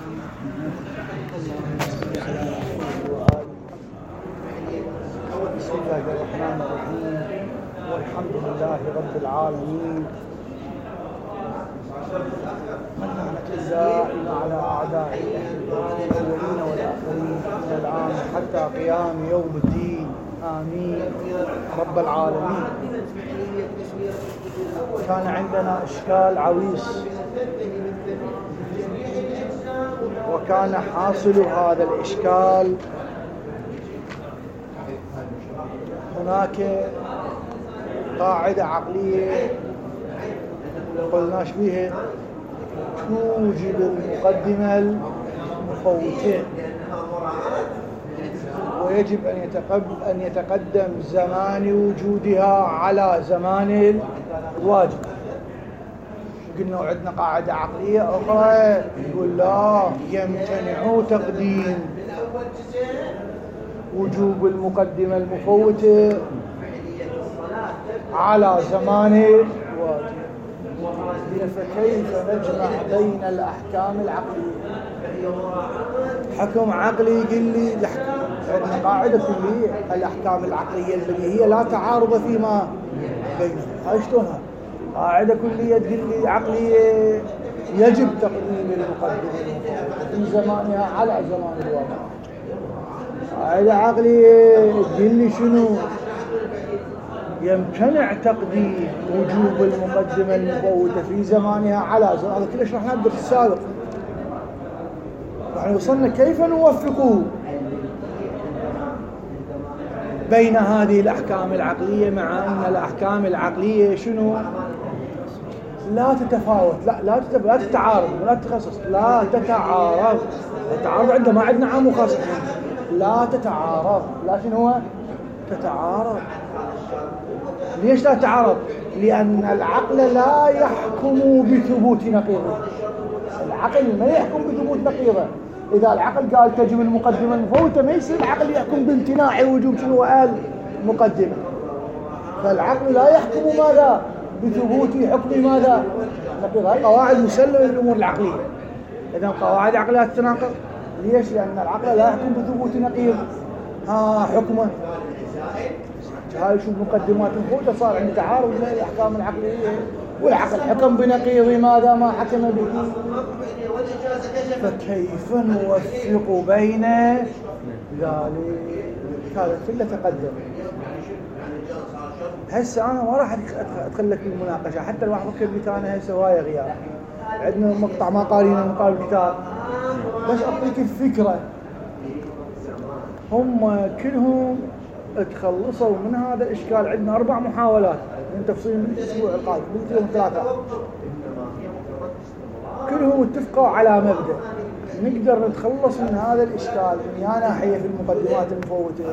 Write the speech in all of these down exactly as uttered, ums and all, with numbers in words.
بسم الله الرحمن الرحيم والحمد لله رب العالمين واللعنة الدائمة على أعدائه الأولين والآخرين من الآن حتى قيام يوم الدين آمين رب العالمين. كان عندنا إشكال عويص، وكان حاصل هذا الإشكال هناك قاعدة عقلية قلناش بها توجب المقدمة المفوتة، ويجب أن يتقدم, أن يتقدم زمان وجودها على زمان الواجب. قلنا وعندنا قاعدة عقلية أخرى يقول لا، يمتنع تقديم وجوب المقدمة المفوتة على زمان الواجب. فكيف نجمع بين الأحكام العقلية؟ حكم عقلي يقول لي عندنا قاعدة كلية الأحكام العقلية اللي هي لا تعارض فيما بينها. هاي شلونها؟ قاعدة كلية تقول لي عقلية يجب تقديم المقدمة في زمانها على زمان الواقع. قاعدة عقلية تقول لي شنو؟ يمتنع تقديم وجوب المقدمة المفوتة في زمانها على زمان. هذا كله شرحناه بالدرس السابق. يعني وصلنا كيف نوفق بين هذه الأحكام العقلية، مع أن الأحكام العقلية شنو؟ لا تتفاوت، لا لا لا تتعارض ولا تتخصص، لا تتعارض. التعارض عندما عندنا عام وخاص، لا تتعارض. لا شنو هو؟ تتعارض. ليش لا تتعارض؟ لأن العقل لا يحكم بثبوت نقيضه. العقل ما يحكم بثبوت نقيضه. إذا العقل قال تجب المقدمة المفوتة، ما يصير العقل يحكم بامتناع وجوب شنو قال مقدمة. فالعقل لا يحكم ماذا؟ بثبوت حكم ماذا؟ نقيض. هذه قواعد مسلمة للأمور العقلية. إذا قواعد عقلية تتناقض. ليش؟ لأن العقل لا يحكم بثبوت نقيض ها حكمه. هاي شو مقدمات المفوتة، صار عند تعارض بين الأحكام العقلية، والعقل حكم بنقيض ماذا ما حكم به. فكيف نوفق بين ذلك؟ هذا كله تقدم. هسه أنا ما راح أدخل لك بالمناقشة، حتى الواحد فكر بك أنا هسه هواية غياب. عندنا مقطع ما قارينا مقال الكتاب، بس أعطيك الفكرة. هم كلهم تخلصوا من هذا الإشكال. عندنا أربع محاولات من تفصيل من الأسبوع القادم من يوم ثلاثة، كلهم اتفقوا على مبدأ نقدر نتخلص من هذا الإشكال من يا ناحية في المقدمات المفوتة.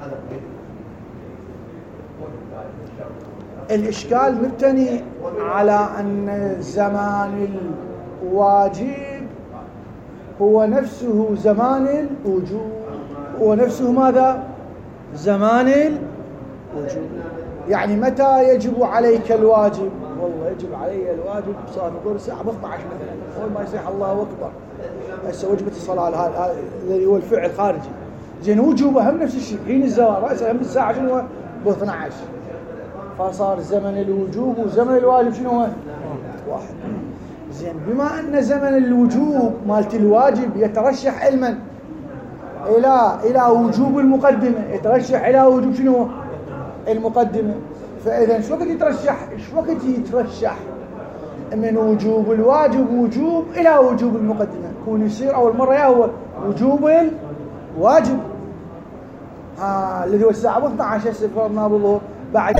الإشكال مبتني على أن زمان الواجب هو نفسه زمان الوجوب، هو نفسه ماذا؟ زمان الوجوب. يعني متى يجب عليك الواجب؟ والله يجب علي الواجب صار نقول الساعة اثنتي عشرة مثلا، أول ما يصيح الله أكبر هسه وجبة الصلاة هذا الذي هو الفعل الخارجي. زين وجوبه هم نفس الشيء حين الزوال رأسه هم الساعة شنو هو؟ باثنتي عشرة. فصار زمن الوجوب وزمن الواجب شنو هو؟ واحد. زين بما أن زمن الوجوب مالت الواجب يترشح علما إلى إلى وجوب المقدمة، يترشح إلى وجوب شنو؟ المقدمة. فإذا شو وقت يترشح؟ شو وقت يترشح من وجوب الواجب وجوب إلى وجوب المقدمة؟ يكون يصير أول مرة يا هو وجوب الواجب ها الذي هو الساعة اثنتي عشرة فرضنا بالظهر، بعد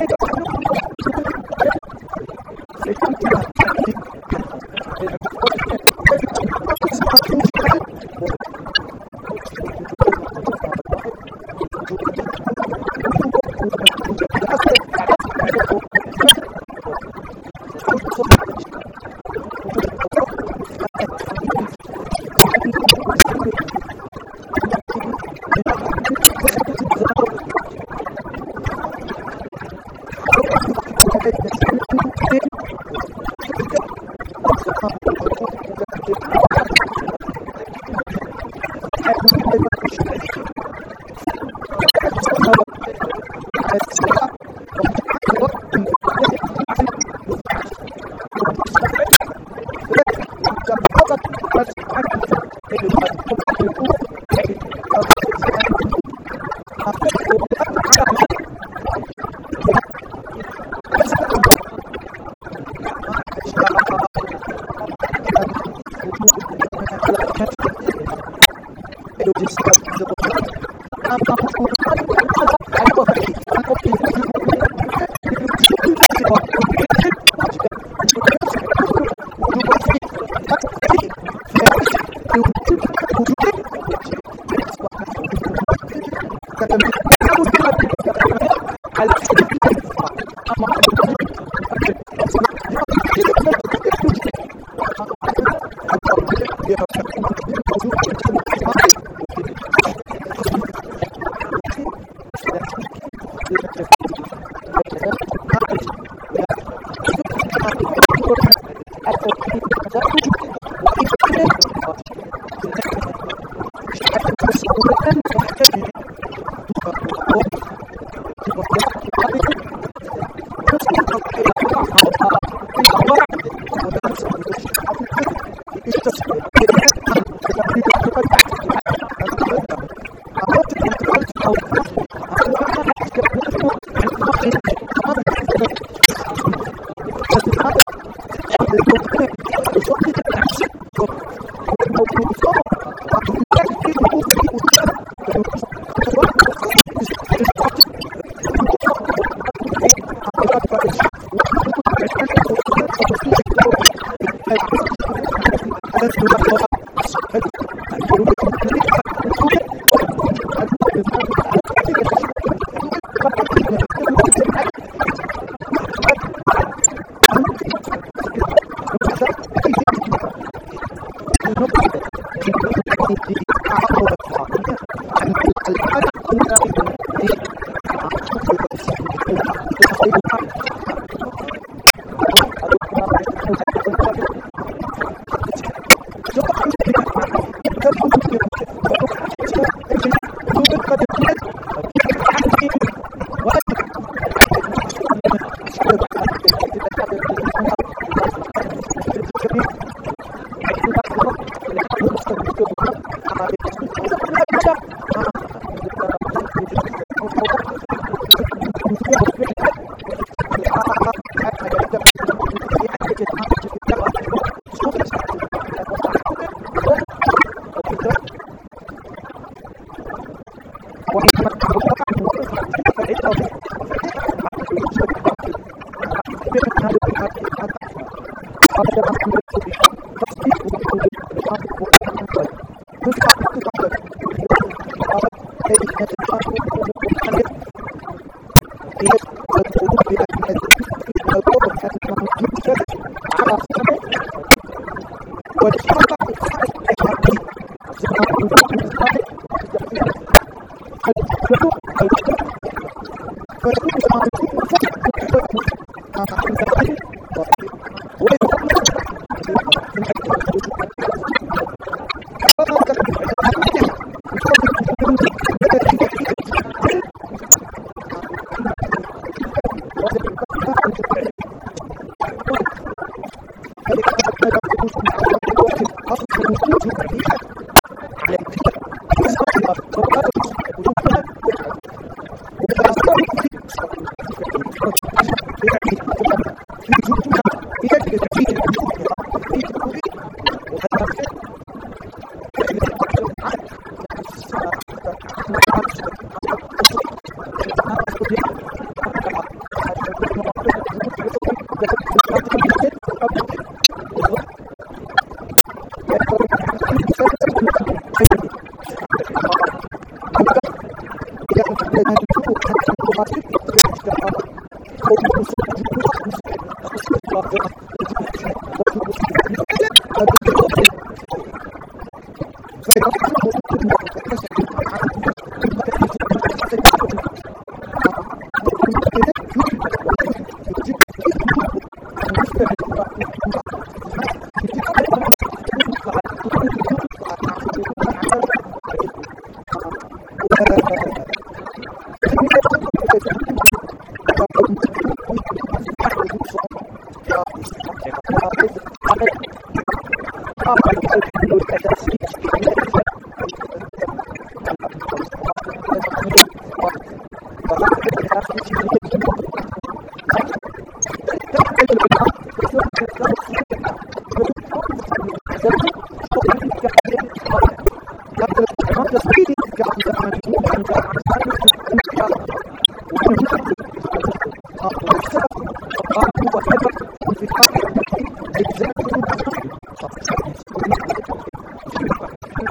Thank you.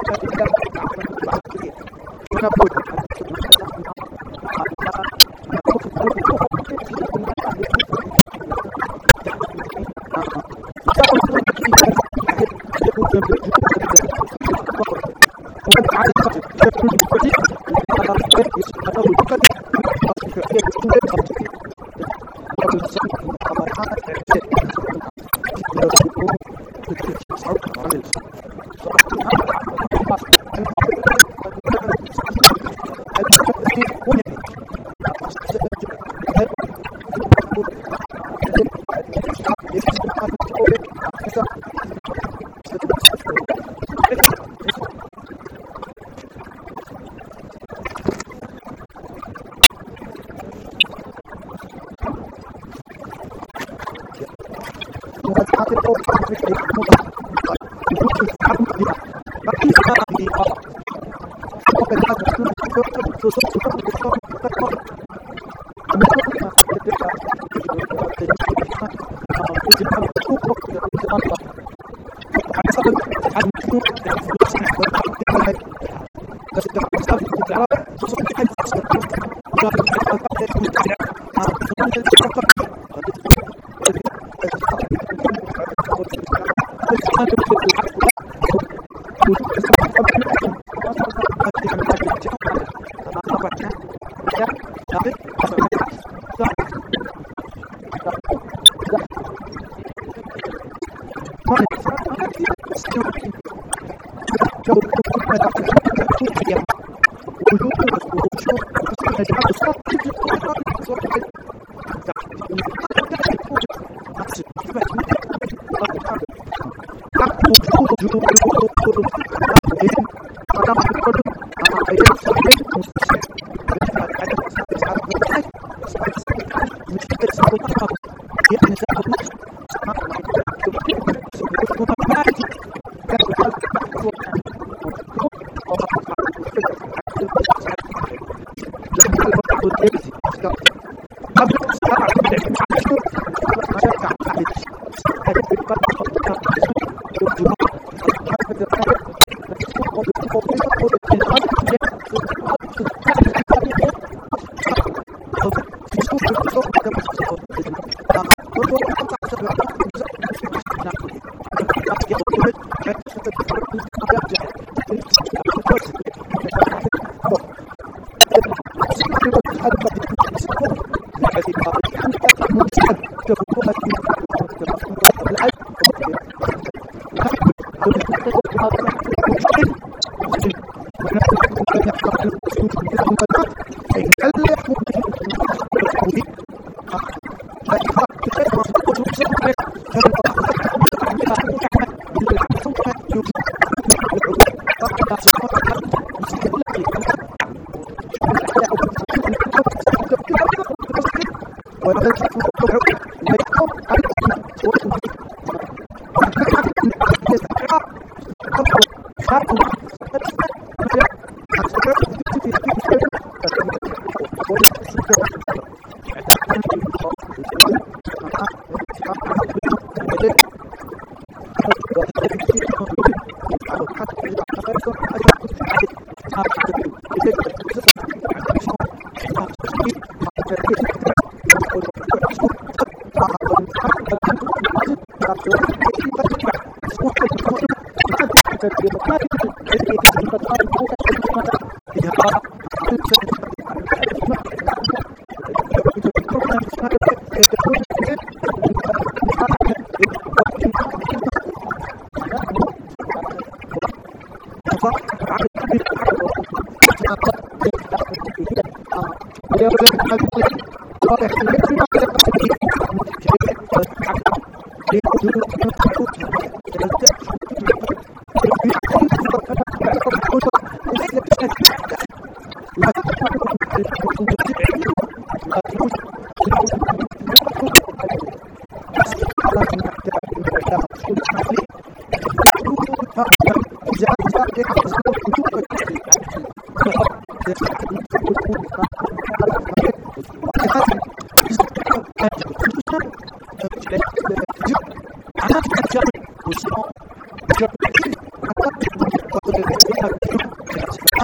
Thank you.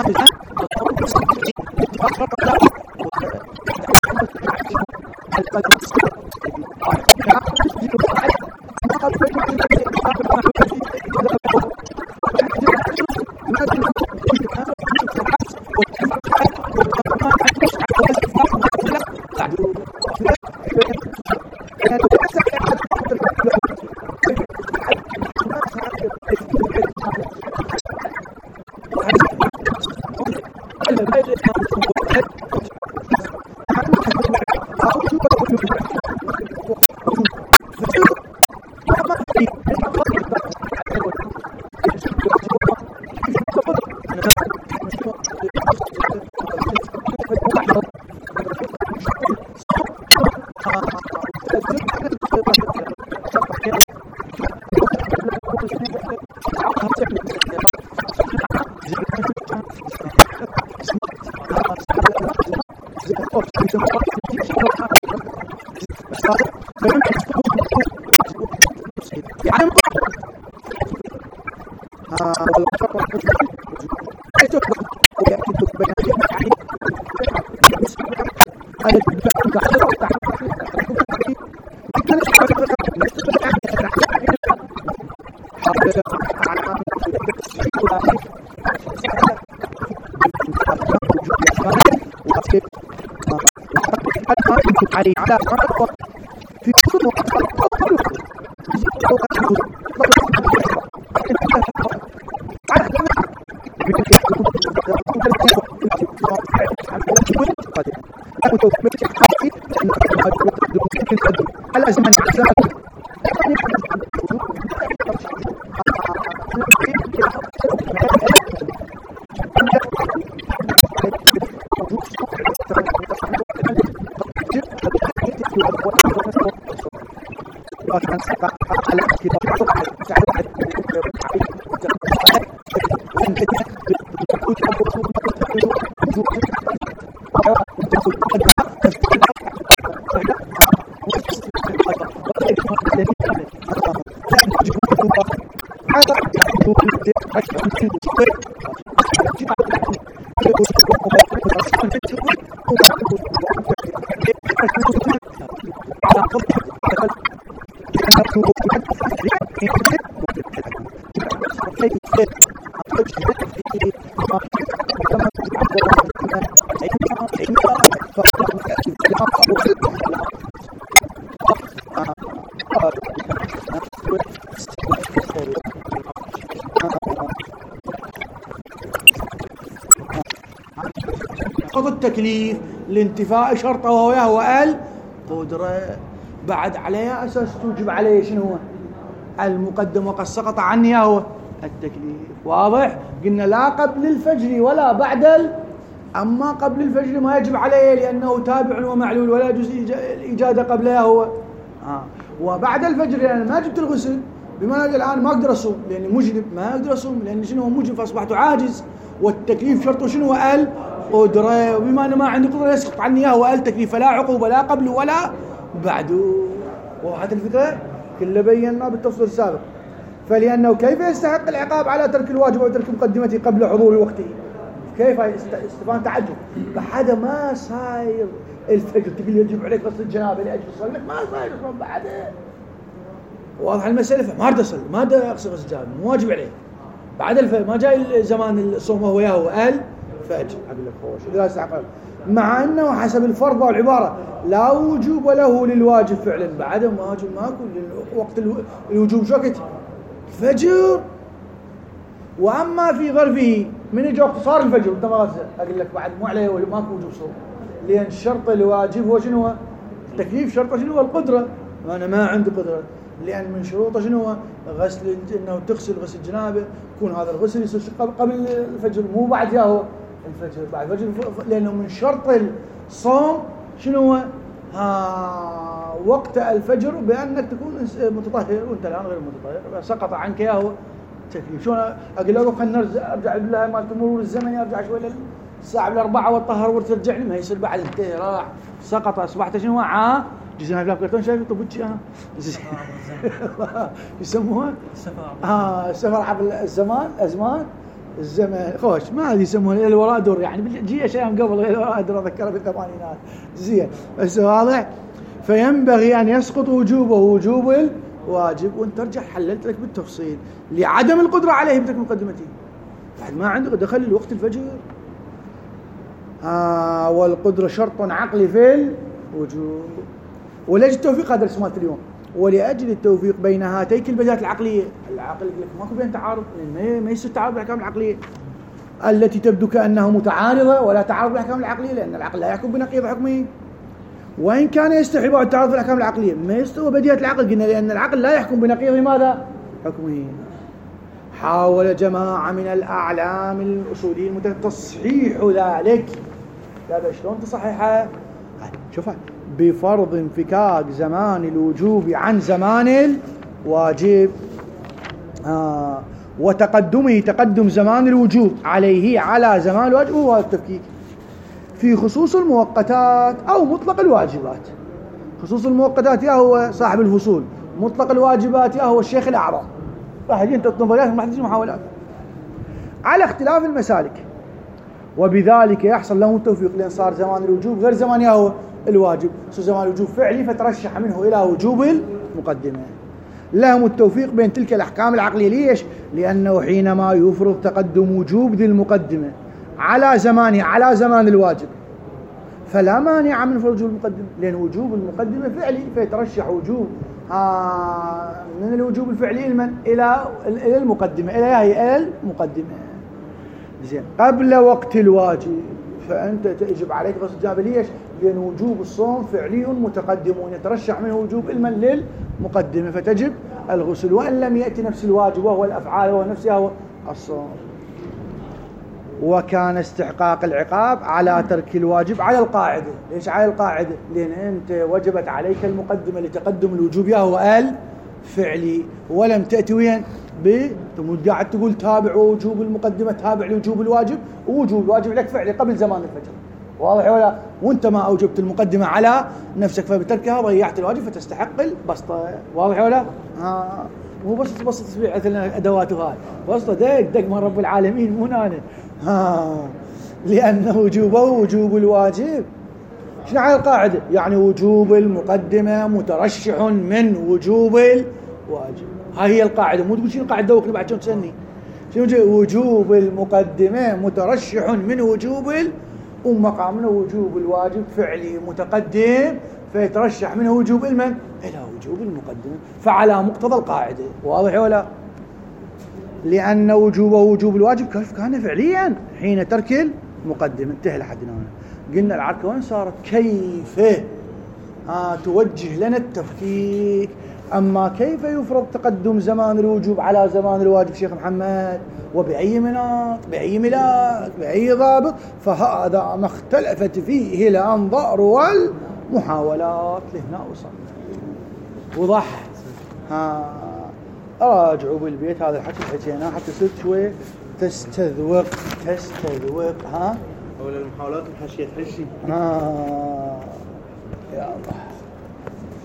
علي على في التكليف لانتفاء شرطه وهو القدرة. بعد عليه أساس توجب عليه شنو هو المقدم وقد سقط عني هو التكليف. واضح؟ قلنا لا قبل الفجر ولا بعد ال... أما قبل الفجر ما يجب عليه لأنه تابع ومعلول ولا يجوز الإجادة قبلها هو آه. وبعد الفجر لأن يعني ما جبت الغسل بما الآن ما أقدر أصوم لأني مجنب ما أقدر أصوم لأن شنو هو مجنب فأصبحت عاجز والتكليف شرطه شنو هو القدرة وبما أنا ما عندي قدرة يسقط عني هو التكليف فلا عقوبة لا قبل ولا بعده. وضحت الفكرة؟ كله بينا بالتفصيل السابق. فلأنه كيف يستحق العقاب على ترك الواجب أو ترك مقدمته قبل حضور وقته؟ كيف استفان تعجب بعد ما صاير الفجر تقول يجب عليك غسل الجنابة لأجل الصلاة ما صاير أصلا بعد. واضح المسألة فما أرد أصلي ما أرد أغسل غسل الجنابة مو واجب عليه بعد الفجر ما جاي زمان الصوم وهو ياهو الفجر أقول لك خوش لا يستحق مع أنه حسب الفرض والعبارة لا وجوب له للواجب فعلا بعد ما واجب ماكو وقت الوجوب شو وقت الفجر. وأما في ظرفه من يجي وقت صار الفجر وانت ما غسل أقول لك بعد مو عليه ماكو وجوب صوم لأن الشرط الواجب هو شنو هو التكليف شرطه شنو هو القدرة وأنا ما عندي قدرة لأن من شروطه شنو هو غسل إنه تغسل غسل الجنابة يكون هذا الغسل يصير قبل الفجر مو بعد ياهو الفجر بعد الفجر لأنه من شرط الصوم شنو هو ها وقت الفجر بأنك تكون متطهر وانت الآن غير متطهر سقط عنك ياهو تكليف. شلون اقول له خلينا ارجع بالله مالت مرور الزمن ارجع شوي للساعه بالاربعه والطهر وترجع لي ما يصير بعد انتهى راح سقط اصبحت شنو عا جزنا في كرتون شايف طبتش ها يسموها السفر اه السفر عبر الزمان ازمان الزمن خوش ما هذه يسمونها الوراء در، يعني بتجي اشياء من قبل غير الوراء در اذكرها في الثمانينات زين بس واضح. فينبغي ان يسقط وجوبه وجوب الواجب، وانت ترجع حللت لك بالتفصيل لعدم القدره عليه بترك مقدمته. بعد ما عنده دخل الوقت الفجر آه والقدره شرط عقلي في الوجوب. ولأجل التوفيق هذا رسمات اليوم، ولأجل التوفيق بين هاتيك البدايات العقلية، العقل يقول لك ماكو بين تعارض، ما يصير تعارض بالأحكام العقلية التي تبدو كأنها متعارضة، ولا تعارض بالأحكام العقلية لأن العقل لا يحكم بنقيض حكمه، وإن كان يستحي بعض التعارض بالأحكام العقلية ما يستوى بديهة العقل، قلنا لأن العقل لا يحكم بنقيض ماذا؟ حكمه. حاول جماعة من الأعلام الأصوليين تصحيح ذلك. لا شلون تصحيحه؟ شوفها بفرض انفكاك زمان الوجوب عن زمان الواجب آه وتقدمه تقدم زمان الوجوب عليه على زمان الواجب، هو التفكيك في خصوص المؤقتات أو مطلق الواجبات. خصوص المؤقتات يا هو صاحب الفصول، مطلق الواجبات يا هو الشيخ الأعرام. راح يجي انت نظريات وما تجي محاولات على اختلاف المسالك، وبذلك يحصل له التوفيق، لأن صار زمان الوجوب غير زمان يا هو الواجب، صار زمان الوجوب فعلي فترشح منه إلى وجوب المقدمة. لهم التوفيق بين تلك الأحكام العقلية. ليش؟ لأنه حينما يفرض تقدم وجوب ذي المقدمة على زمانه على زمان الواجب فلا مانع من فرض وجوب المقدمة، لأن وجوب المقدمة فعلي فيترشح وجوب آه من الوجوب الفعلي المن إلى إلى المقدمة إلى هي المقدمة زين قبل وقت الواجب، فأنت تجب عليك غسل الجنابة. ليش؟ لأن وجوب الصوم فعلي متقدم ويترشح منه وجوب المن للمقدمة فتجب الغسل، وإن لم يأتي نفس الواجب وهو الأفعال وهو نفسها هو الصوم. وكان استحقاق العقاب على ترك الواجب على القاعدة. ليش على القاعدة؟ لأن أنت وجبت عليك المقدمة لتقدم الوجوب يا هو الفعلي، ولم تأتي وين قاعد تقول تابع وجوب المقدمة تابع لوجوب الواجب، ووجوب الواجب لك فعلي قبل زمان الفجر. واضح ولا؟ وانت ما اوجبت المقدمة على نفسك فبتركها ضيعت الواجب فتستحق البسطة. واضح ولا؟ آه. مو بس بس تصبيح مثل ادواتها بسطة دق دق من رب العالمين مو انا ها. لأن وجوبه وجوب الواجب شنو على القاعدة؟ يعني وجوب المقدمة مترشح من وجوب الواجب. هاي هي القاعدة. مو تقول شنو القاعدة دوك بعد شلون تسني شنو وجوب المقدمة مترشح من وجوب ال ومقامنا وجوب الواجب فعلي متقدم فيترشح منه وجوب المن إلى وجوب المقدمة، فعلى مقتضى القاعدة. واضح ولا؟ لأن وجوبه وجوب الواجب كيف كان فعليا حين ترك المقدمة. انتهى لحد هنا. قلنا العركة وين صارت؟ كيف آه توجه لنا التفكيك. أما كيف يفرض تقدم زمان الوجوب على زمان الواجب شيخ محمد؟ وبأي مناط بأي ملاك بأي ضابط؟ فهذا ما اختلفت فيه الأنظار والمحاولات. لهنا وصلنا. وضح ها. راجعوا بالبيت هذا الحكي حكيناه حتى صرت شوي تستذوق تستذوق ها. أول المحاولات الحشية تحشي ها. يا الله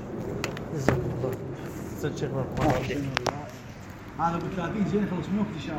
صدق شيخ. هذا بالثلاثين زين خلص منه اكتشاف.